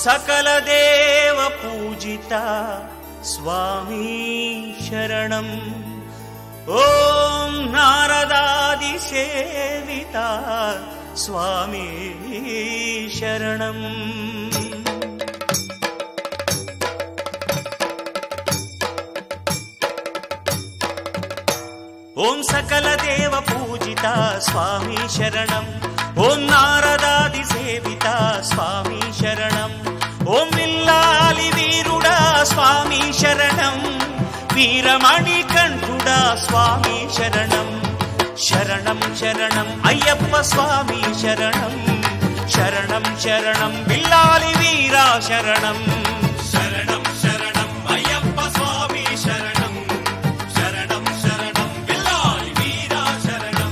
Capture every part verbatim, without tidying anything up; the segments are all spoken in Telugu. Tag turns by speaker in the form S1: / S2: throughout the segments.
S1: సకల దేవ పూజిత స్వామి శరణం. ఓం నారదాది సేవిత స్వామి శరణం. ఓం సకల దేవ పూజిత స్వామి శరణం. ఓం నారదాది సేవిత స్వామి శరణం. ఓం విల్లాలి వీరుడా స్వామి శరణం. వీరమణి కంఠుడా స్వామి శరణం. శరణం శరణం అయ్యప్ప స్వామి శరణం. శరణం శరణం విల్లాలి వీరా శరణం. శరణం శరణం అయ్యప్ప స్వామి శరణం. శరణం శరణం విల్లాలి వీరా శరణం.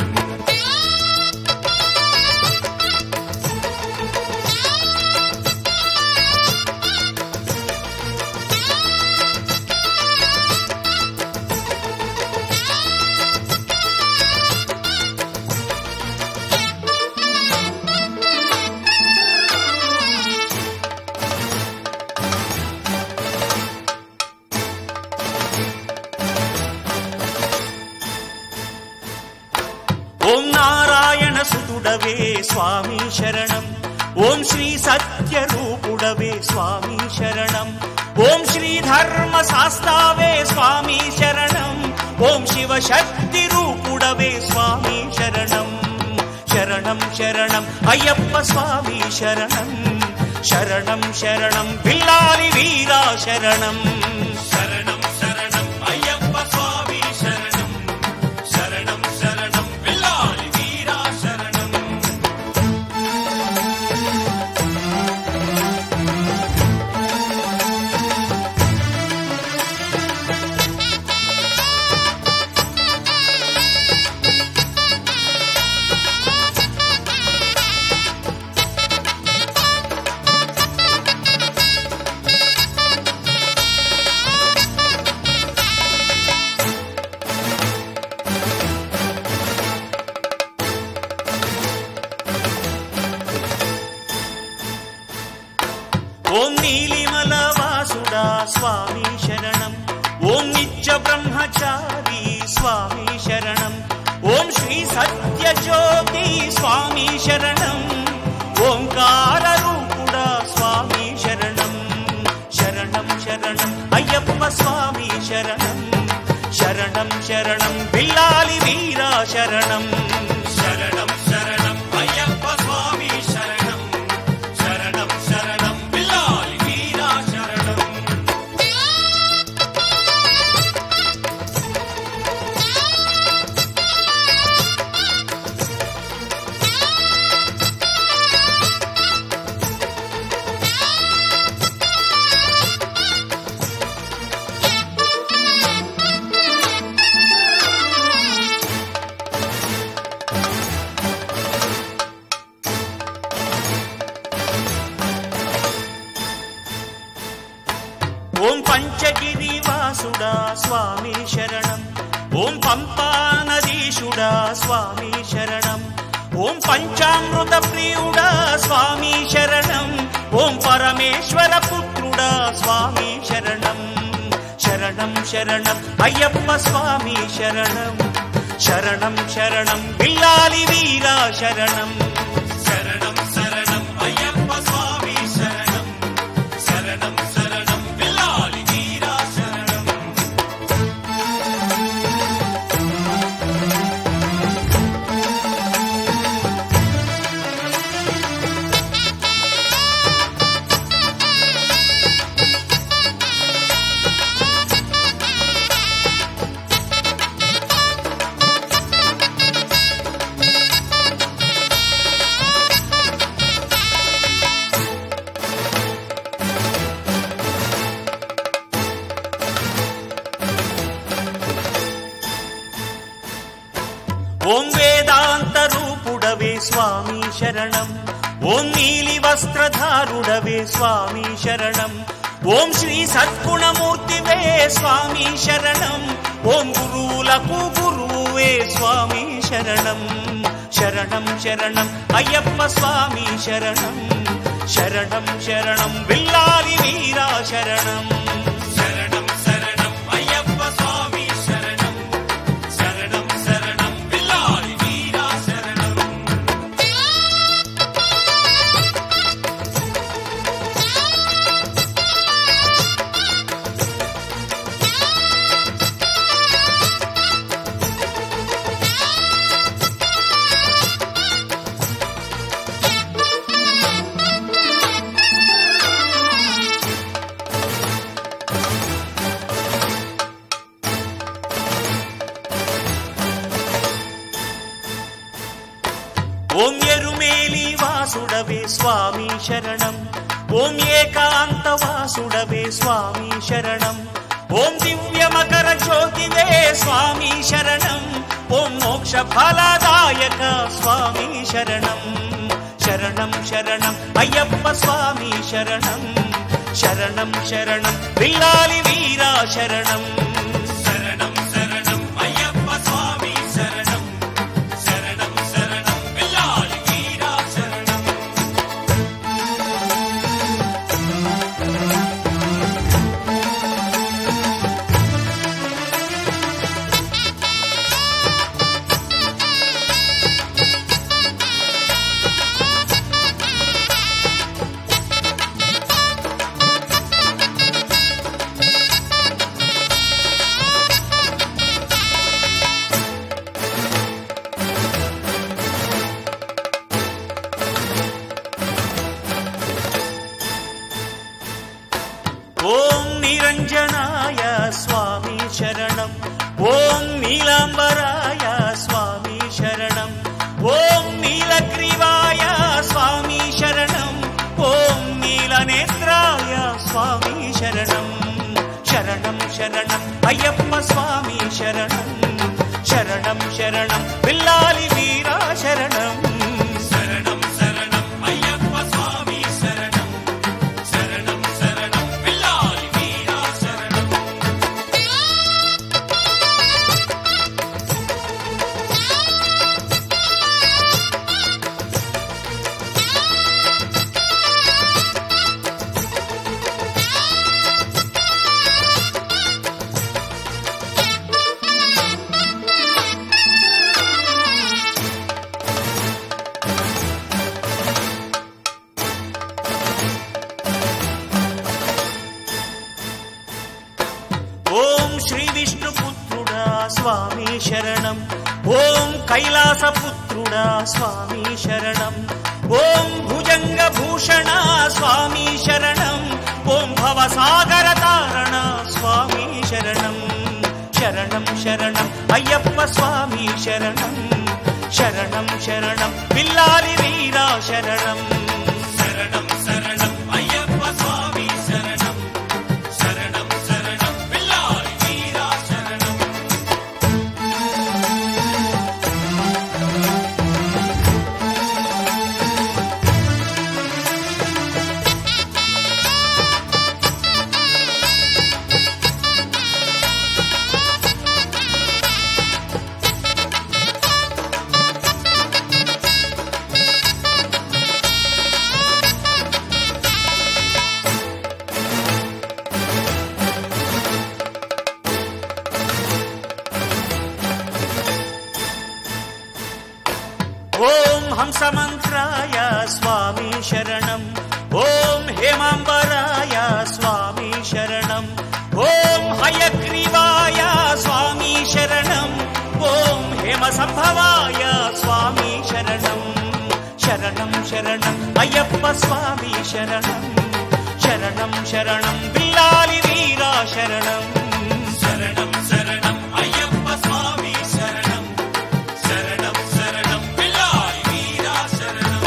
S1: ఓం నారాయణ సుతుడవే స్వామి శరణం. ఓం శ్రీ సత్య రూపుడవే స్వామి శరణం. ఓం శ్రీ ధర్మ శాస్త్రావే స్వామి శరణం. ఓం శివ శక్తి రూపుడవే స్వామి శరణం. శరణం శరణం అయ్యప్ప స్వామి శరణం. శరణం శరణం విల్లాలి వీరా శరణం. శరణం శరణం అయ్యప్ప స్వామి శరణం. శరణం శరణం విల్లాలి వీరా శరణం. ఓం నీలిమల వాసుడా స్వామి శరణం. ఓం నిత్య బ్రహ్మచారి స్వామి శరణం. ఓం శ్రీ సత్య జ్యోతి స్వామి శరణం. ఓంకార రూపుడా స్వామి శరణం. శరణం శరణం అయ్యప్ప స్వామి శరణం. శరణం శరణం బిల్లాలి వీరా శరణం. శరణం శరణం అయ్యప్ప స్వామి శరణం. శరణం శరణం బిల్లాలి వీరా శరణం. ఓం పంచగిరి వాసుడా స్వామి శరణం. ఓం పంపా నదీశుడా స్వామి శరణం. ఓం పంచామృత ప్రియుడా స్వామి శరణం. ఓం పరమేశ్వర పుత్రుడా స్వామి శరణం. శరణం శరణం అయ్యప్ప స్వామి శరణం. శరణం శరణం బిల్లాలి వీరా శరణం. శరణం శరణం అయ్యప్ప స్వామి శరణం. శరణం శరణం బిల్లాలి వీరా శరణం. ఓం వేదాంత రూపుడవే స్వామి శరణం. ఓం నీలి వస్త్రధారుడవే స్వామి శరణం. ఓం శ్రీ సద్గుణమూర్తివే స్వామి శరణం. ఓం గురువులకు గురువే స్వామి శరణం. శరణం శరణం అయ్యప్ప స్వామి శరణం. శరణం శరణం బిల్లాలి వీరా శరణం శరణం శరణం అయ్యప్ప స్వామి శరణం శరణం శరణం బిల్లాలి వీరా శరణం ఓం ఎరుమేలి వాసుడవే స్వామి శరణం ఓం ఏకాంత వాసుడవే స్వామి శరణం ఓం దివ్య మకర జ్యోతివే స్వామి శరణం ఓం మోక్ష ఫలదాయక స్వామి శరణం శరణం శరణం అయ్యప్ప స్వామి శరణం శరణం శరణం బిల్లాలి వీరా శరణం శరణం శరణం అయ్యప్ప స్వామి శరణం శరణం శరణం బిల్లాలి వీరా శరణం ఓం నిరంజనాయ స్వామి శరణం ఓం నీలాంబరాయ స్వామి శరణం ఓం నీలగ్రీవాయ స్వామి శరణం ఓం నీలనేత్రాయ స్వామి శరణం శరణం శరణం అయ్యప్ప స్వామి శరణం శరణం శరణం బిల్లాలి వీరా శరణం శరణం శరణం అయ్యప్ప స్వామి శరణం శరణం శరణం బిల్లాలి వీరా శరణం ఓం శ్రీ విష్ణుపుత్రుడా స్వామి శరణం ఓం కైలాసపుత్రుడా స్వామి శరణం ఓం భుజంగ భూషణ స్వామి శరణం ఓం భవసాగర తారణ స్వామి శరణం శరణం శరణం అయ్యప్ప స్వామి శరణం శరణం శరణం బిల్లాలి వీరా శరణం శరణం శరణం అయ్యప్ప స్వామి శరణం శరణం శరణం బిల్లాలి వీరా శరణం ఓం హంసమంత్రాయ స్వామి శరణం ఓం హేమాంబరాయ స్వామి శరణం ఓం హయగ్రీవాయ స్వామి శరణం ఓం హేమ సంభవాయ స్వామి శరణం శరణం శరణం అయ్యప్ప స్వామి శరణం శరణం శరణం బిల్లాలి వీరా శరణం శరణం శరణం అయ్యప్ప స్వామి శరణం శరణం శరణం బిల్లాలి వీరా శరణం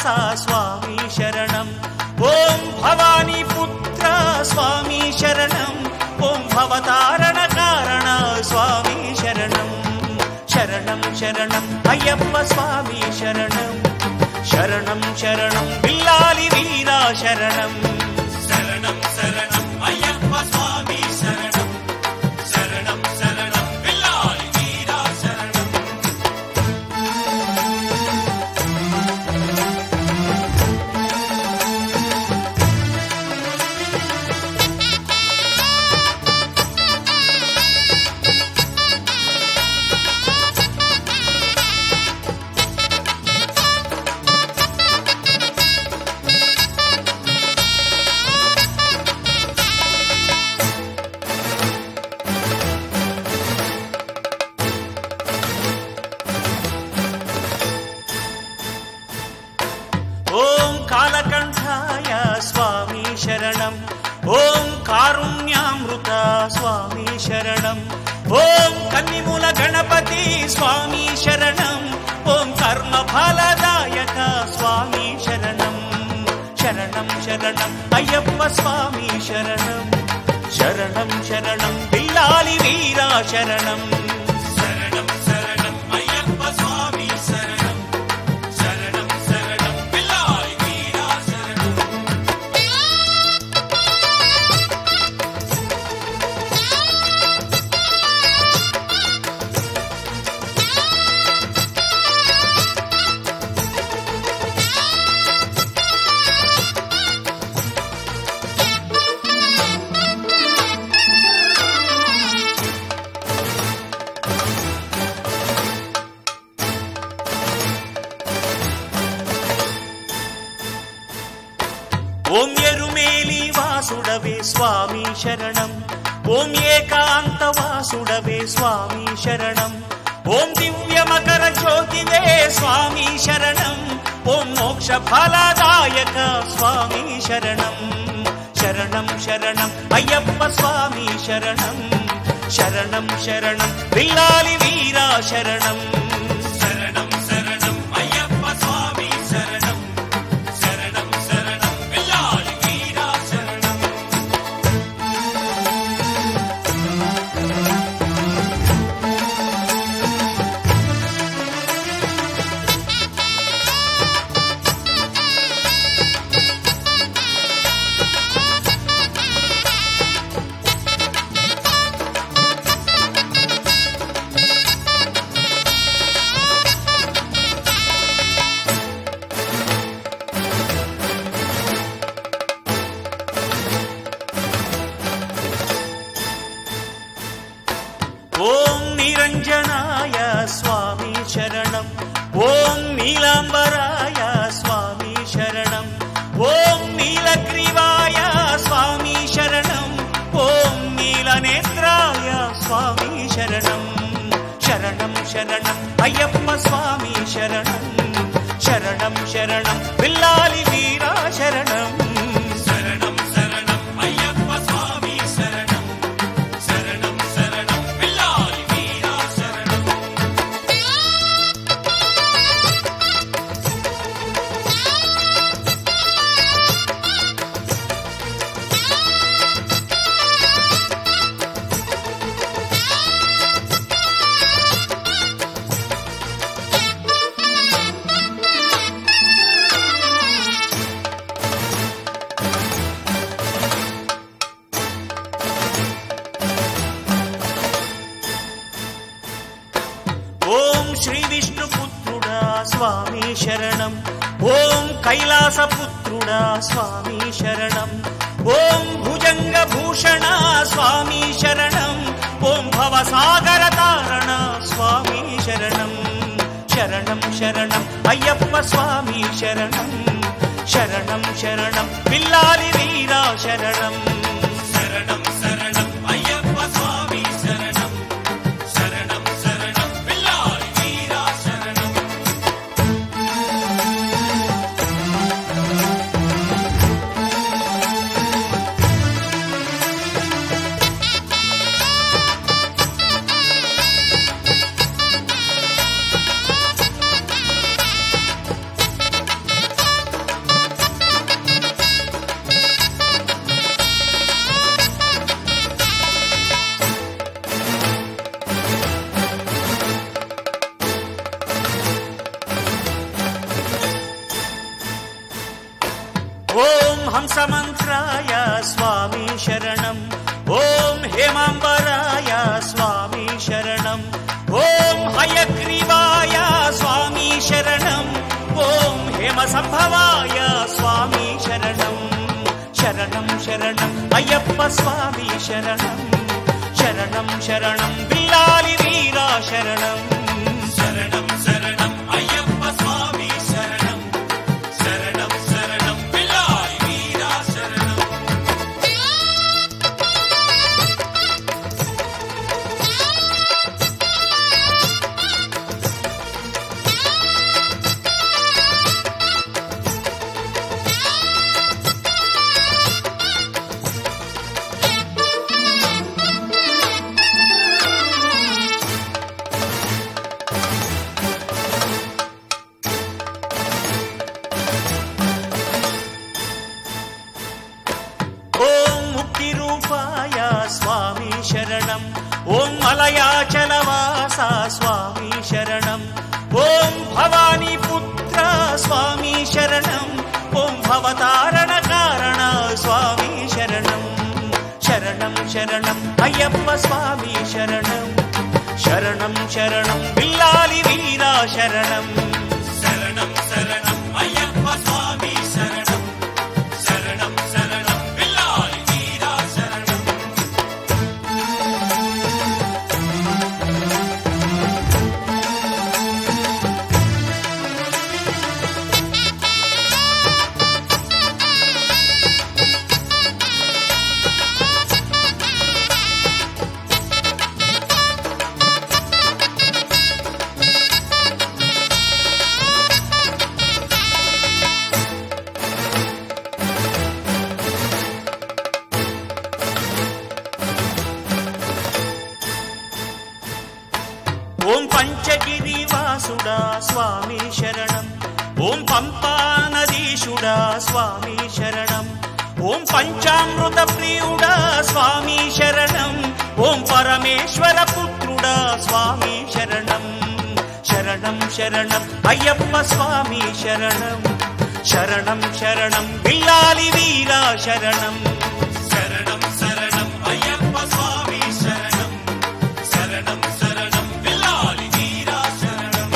S1: స్వామి శరణం. ఓం భవానీ పుత్ర స్వామి శరణం. ఓం భవతారణ కారణ స్వామి శరణం. శరణం శరణం అయ్యప్ప స్వామి శరణం. శరణం శరణం బిల్లాలి వీరా శరణం. శరణం శరణం అయ్యప్ప స్వామి శరణం. శరణం శరణం బిల్లాలి వీరా శరణం. ఓం కాలకంఠాయ స్వామి శరణం. ఓం కారుణ్యామృత స్వామి శరణం. ఓం కన్నిమూల గణపతి స్వామి శరణం. ఓం కర్మ ఫలదాయక స్వామి శరణం. శరణం శరణం అయ్యప్ప స్వామి శరణం. శరణం శరణం బిల్లాలి వీరా శరణం. శరణం శరణం అయ్యప్ప స్వామి శరణం. శరణం శరణం బిల్లాలి వీరా శరణం. ఓం ఎరుమేలి వాసుడవే స్వామి శరణం. ఓం ఏకాంత వాసుడవే స్వామి శరణం. ఓం దివ్య మకర జ్యోతివే స్వామి శరణం. ఓం మోక్ష ఫలదాయక స్వామి శరణం. శరణం శరణం అయ్యప్ప స్వామి శరణం. శరణం శరణం బిల్లాలి వీరా శరణం. శరణం శరణం అయ్యప్ప స్వామి శరణం. శరణం శరణం బిల్లాలి వీరా శరణం. ఓం నిరంజనాయ స్వామి శరణం. ఓం నీలాంబరాయ స్వామి శరణం. ఓం నీలగ్రీవాయ స్వామి శరణం. ఓం నీలనేత్రాయ స్వామి శరణం. శరణం శరణం అయ్యప్ప స్వామి శరణం. శరణం శరణం బిల్లాలి వీరా శరణం. శరణం శరణం అయ్యప్ప స్వామి శరణం. శరణం శరణం బిల్లాలి వీరా శరణం. ఓం శ్రీ విష్ణుపుత్రుడా స్వామి శరణం. ఓం కైలాసపుత్రుడా స్వామి శరణం. ఓం భుజంగ భూషణ స్వామి శరణం. ఓం భవసాగర తారణ స్వామి శరణం. శరణం శరణం అయ్యప్ప స్వామి శరణం. శరణం శరణం బిల్లాలి వీరా శరణం. శరణం శరణం అయ్యప్ప స్వామి శరణం. శరణం శరణం బిల్లాలి వీరా శరణం. హంసమంత్రాయ స్వామి శరణం, ఓం హేమాంబరాయ స్వామి శరణం, ఓం హయగ్రీవాయ స్వామి శరణం, ఓం హేమసంభవాయ స్వామి శరణం. శరణం శరణం అయ్యప్ప స్వామి శరణం, శరణం శరణం బిల్లాలి వీరా శరణం. శరణం శరణం అయ్యప్ప స్వామి శరణం, శరణం శరణం బిల్లాలి వీరా శరణం. స్వామి శరణం, ఓం మలయాచలవాస స్వామి శరణం, ఓం భవానీ పుత్ర స్వామి శరణం, ఓం భవతారణ కారణ స్వామి శరణం. శరణం శరణం అయ్యప్ప స్వామి శరణం, శరణం శరణం బిల్లాలి వీరా శరణం. శరణం శరణం అయ్యప్ప స్వామి శరణం, శరణం శరణం బిల్లాలి వీరా శరణం. ఓం పంచగిరివాసుడా స్వామి శరణం, ఓం పంపానదీశుడా స్వామి శరణం, ఓం పంచామృత ప్రియుడా స్వామి శరణం, ఓం పరమేశ్వర పుత్రుడా స్వామి శరణం. శరణం శరణం అయ్యప్ప స్వామి శరణం, శరణం శరణం బిల్లాలి వీరా శరణం. శరణం శరణం అయ్యప్ప స్వామి శరణం, శరణం శరణం బిల్లాలి వీరా శరణం.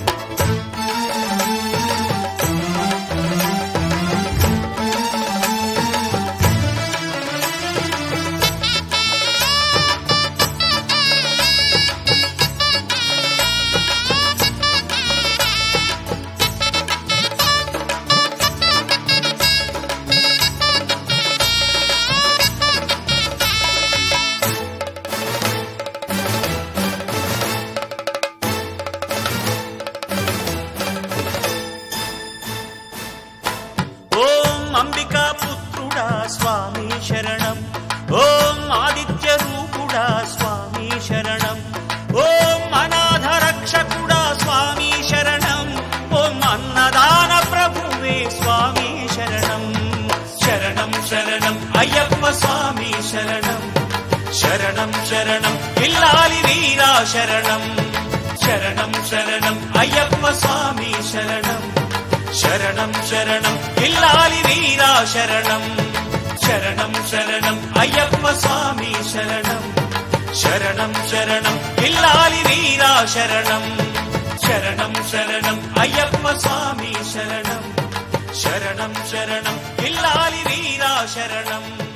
S1: అంబికా పుత్రుడా స్వామి శరణం, ఓం ఆదిత్య రూపుడా స్వామి శరణం, ఓం అనాథ రక్షకుడా స్వామి శరణం, ఓం అన్నదాన ప్రభువే స్వామి శరణం. శరణం శరణం అయ్యప్ప స్వామి శరణం, శరణం శరణం బిల్లాలి వీరా శరణం. శరణం శరణం అయ్యప్ప స్వామి శరణం, శరణం శరణం బిల్లాలి వీరా శరణం. శరణం శరణం అయ్యప్ప స్వామి శరణం, శరణం శరణం బిల్లాలి వీరా శరణం. శరణం శరణం అయ్యప్ప స్వామి శరణం, శరణం శరణం బిల్లాలి వీరా శరణం.